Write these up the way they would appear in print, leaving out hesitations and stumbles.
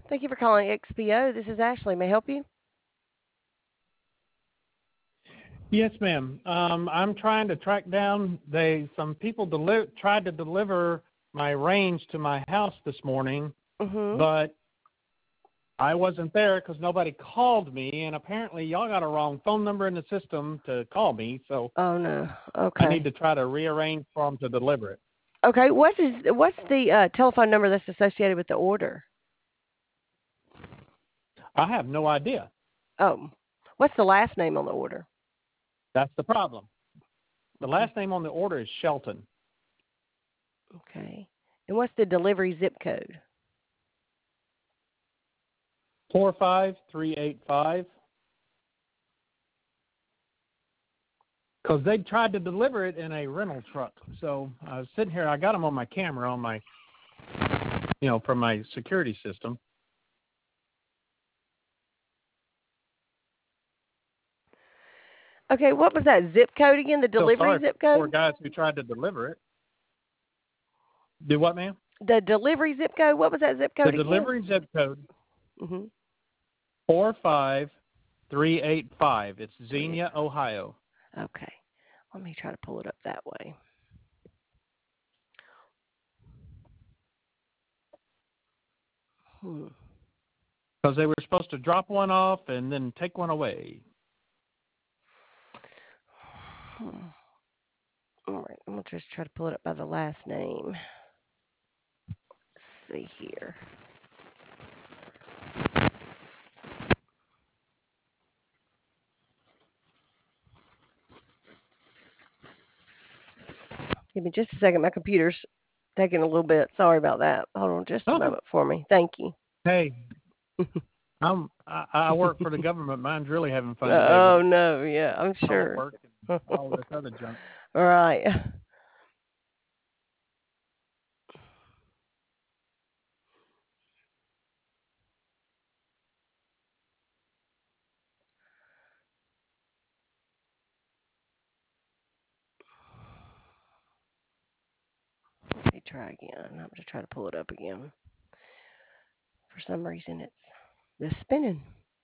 Thank you for calling XPO. This is Ashley. May I help you? Yes, ma'am. I'm trying to track down. Some people tried to deliver my range to my house this morning, Mm-hmm. but I wasn't there because nobody called me, and apparently y'all got a wrong phone number in the system to call me, so Oh no. I need Okay. to try to rearrange for them to deliver it. Okay. What's the telephone number that's associated with the order? I have no idea. Oh, what's the last name on the order? That's the problem. The Okay. last name on the order is Shelton. Okay. And what's the delivery zip code? 45385. Because they tried to deliver it in a rental truck. So I was sitting here. I got them on my camera on my, from my security system. Okay. What was that zip code again? The So delivery sorry for zip the poor code? guys who tried to deliver it. Do what, ma'am? The delivery zip code. What was that zip The code again? delivery zip code Mm-hmm. 45385. It's Three. Xenia, Ohio. Okay. Let me try to pull it up that way. Hmm. Because they were supposed to drop one off and then take one away. Hmm. All right. I'm gonna just try to pull it up by the last name. Let's see here. Give me just a second. My computer's taking a little bit. Sorry about that. Hold on just a Okay. moment for me. Thank you. Hey, I work for the government. Mine's really having fun today with Oh no, yeah, I'm remote sure. work and all this other junk. All right. Let me try again. I'm gonna try to pull it up again. For some reason, it's this spinning.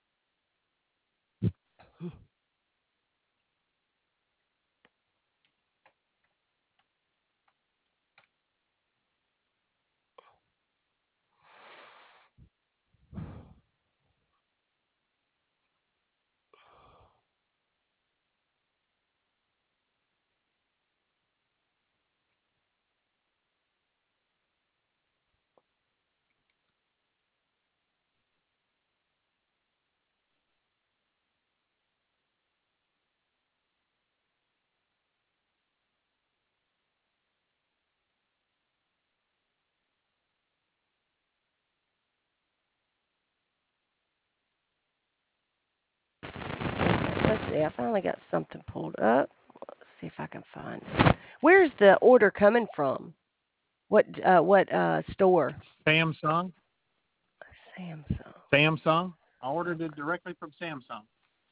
Let's see. I finally got something pulled up. Let's see if I can find it. Where's the order coming from? What store? Samsung. Samsung. Samsung. I ordered it directly from Samsung.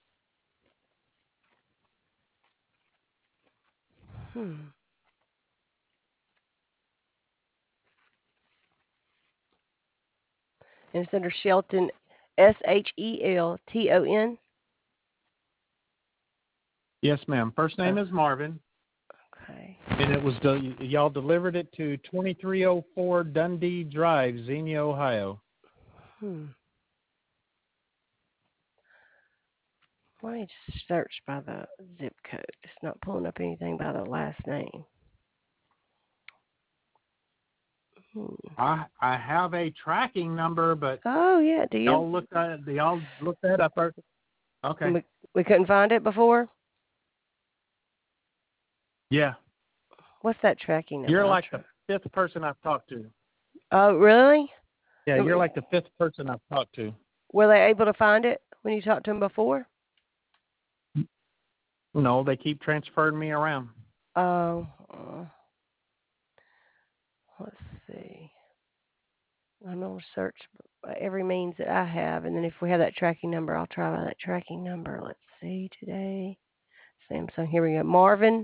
Hmm. And it's under Shelton, Shelton. Yes, ma'am. First Oh, name is Marvin, okay. and y'all delivered it to 2304 Dundee Drive, Xenia, Ohio. Hmm. Let me just search by the zip code. It's not pulling up anything by the last name. Hmm. I have a tracking number, but Oh yeah, do you? y'all look that up first. Okay. We couldn't find it before. Yeah. What's that tracking number? You're I'll like try. the fifth person I've talked to. Oh really? Yeah, Um, you're like the fifth person I've talked to. Were they able to find it when you talked to them before? No, they keep transferring me around. Oh, let's see. I'm gonna search by every means that I have, and then if we have that tracking number, I'll try by that tracking number. Let's see today. Samsung. Here we go. Marvin.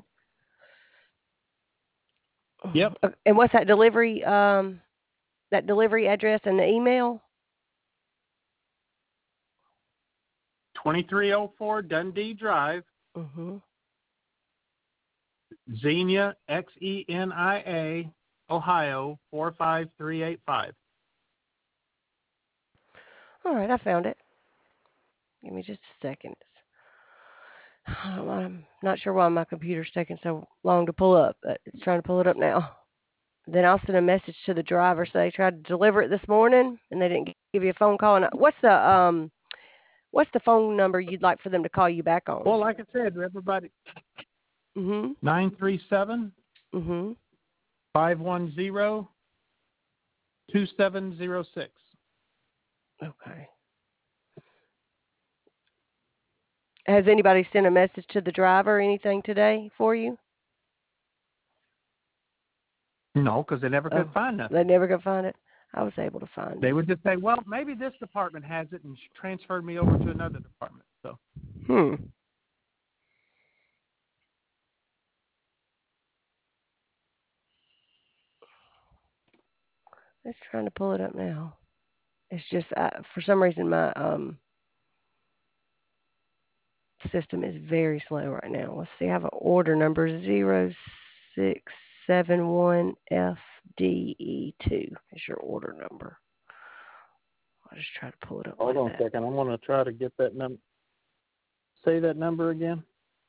Yep. And what's that delivery? That delivery address and the email? 2304 Dundee Drive, Mm-hmm. Xenia, Xenia, Ohio 45385. All right, I found it. Give me just a second. I'm not sure why my computer's taking so long to pull up, but it's trying to pull it up now. Then I'll send a message to the driver so they tried to deliver it this morning and they didn't give you a phone call. And what's the phone number you'd like for them to call you back on? Well, like I said, everybody, Mhm. 937 Mhm. 510 2706. Okay. Has anybody sent a message to the driver or anything today for you? No, because they never could Oh, find they nothing. never could find it. I was able to find They it. would just say, well, maybe this department has it, and transferred me over to another department. So, Hmm. It's trying to pull it up now. It's just for some reason my system is very slow right now. Let's see. I have an order number 0671FDE2 is your order number. I'll just try to pull it up hold like on a that. second. I'm going to try to get that number. Say that number again.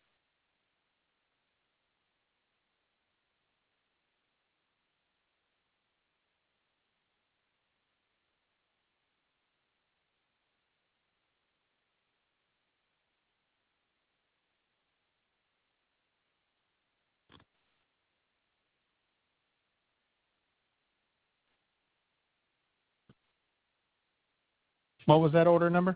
What was that order number?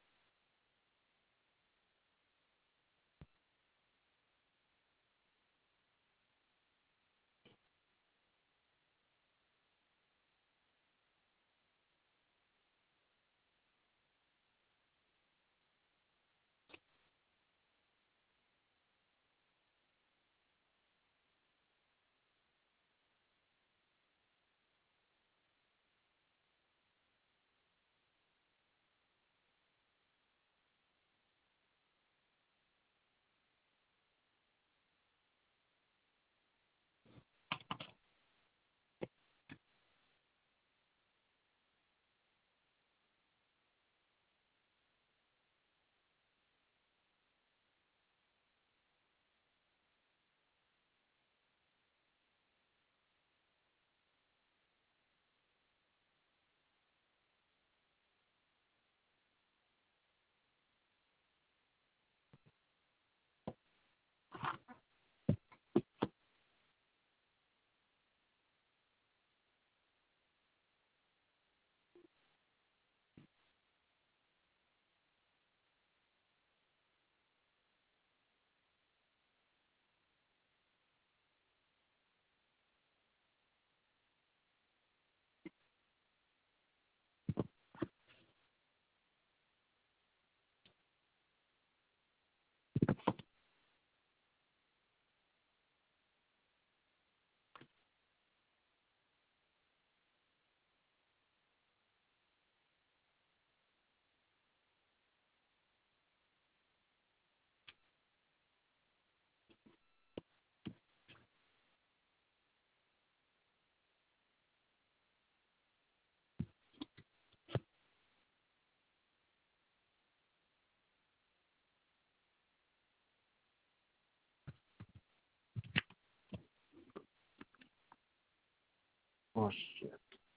Oh, shit.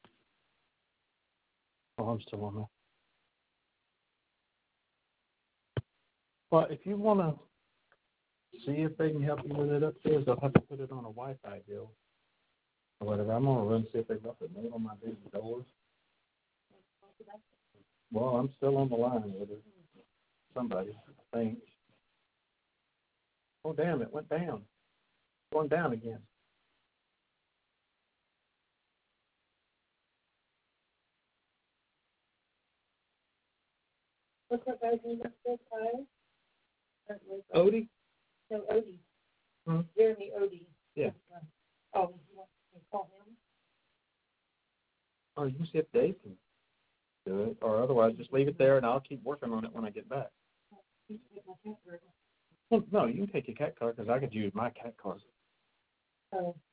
Oh, I'm still on that. Well, if you want to see if they can help you with it upstairs, they'll have to put it on a Wi-Fi deal or whatever. I'm going to run and see if they left a note on my big doors. Well, I'm still on the line with it. Somebody, I think. Oh, damn, it went down. Going down again. What's that guy's name up there, Kyle? Odie? No, Odie. Hmm? Jeremy Odie. Yeah. Oh, you want me to call him? Oh, you can see if Dave can do it, or otherwise just leave it there and I'll keep working on it when I get back. You can take my cat card. Well, no, you can take your cat card because I could use my cat card. Oh,